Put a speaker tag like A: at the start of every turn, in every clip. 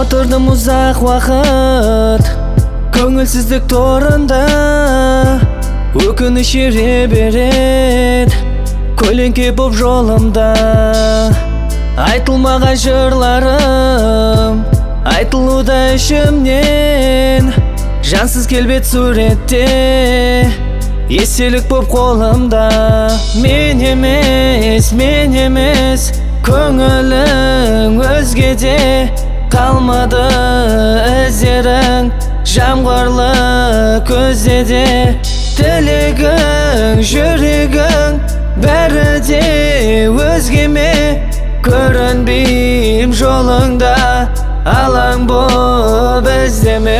A: Отырдым ұзақ уақыт көңілсіздік торында, өкініш ере берет көлеңке боп жолымда. Айтылмаған жырларым айтылуда ішімнен, жансыз келбет суретте естелік боп қолымда. Мен емес көңілің өзгеде, қалмады іздерің жамғарлы көзде. Тілегің, жүрегің бәрі де өзгеме, көрінбейм жолыңда алаң боп іздеме.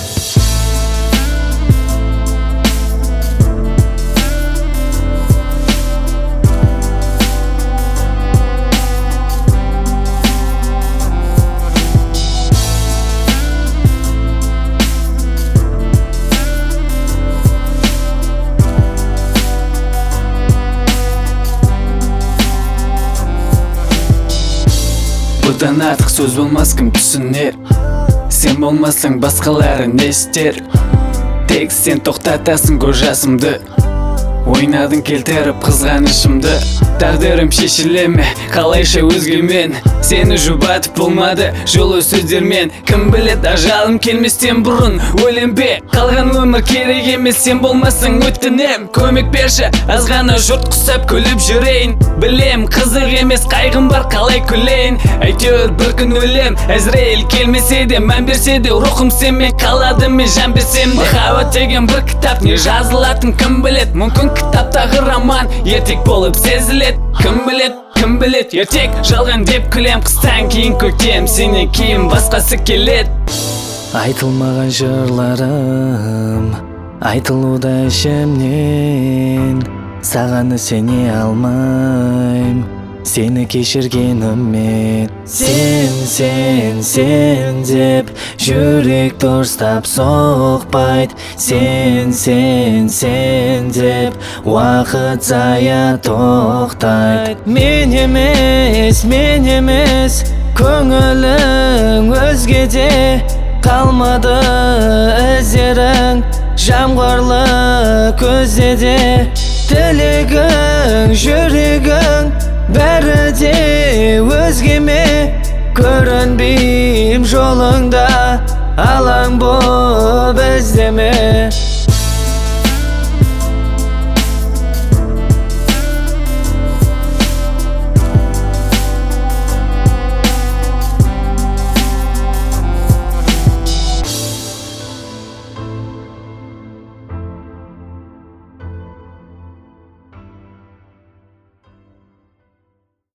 B: Бұдан артық сөз болмас, кім түсінер? Сен болмасаң басқалары не істер? Тек сен тоқтатасың көз жасымды, ойнадың келтіріп қызғанышымды. Тағдырым шешіле ме қалайша өзгемен, сені жұбатып болмады жолы сөздермен. Кім білет ажалым келместен бұрын өлембе, қалған өмір керек емес, сен болмасаң өтінем. Көмек берші, аз ғана жұрт құсап күліп жүрейін. Білем қызық емес, қайғым бар қалай күлейін. Әйтеуір бір күн өлем, әзірейіл келмесе де, мән берсе де рухым сенмен қалады, мен жан берсем де. Махаббат деген бір кітап, не жазылатын кім білет? Мүмкін кітаптағы роман ертек болып сезілет. Кім білет, ертек жалған деп күлем. Қыстан кейін көктем, сенен кейін басқасы келет.
A: Айтылмаған жырларым айтылуда ішімнен, сағаны сене алмайм сені кешіргеніммен. Сен деп жүрек дұрыстап соқпайды. Сен деп уақыт зая тоқтайды. Мен емес көңілің өзгеде, қалмады іздерің жамғарлы көзде. Тілегің, жүрегің бәрі де өзгеме, көрінбейм жолыңда алаң боп іздеме.